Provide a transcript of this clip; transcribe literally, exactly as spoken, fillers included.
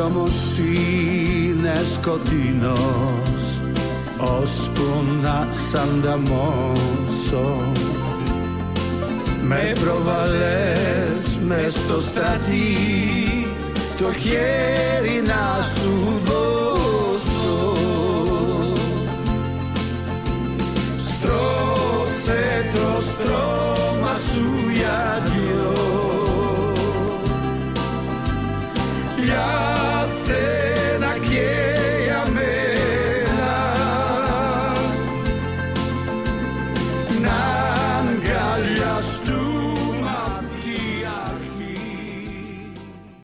δρόμος είναι σκοτεινός, ώσπου να σ' ανταμώσω. Με προβαλές μες στο στρατή, το χέρι να σου δώσω. Στρώσε το στρώμα σου για δυο, για σένα και για μένα. Να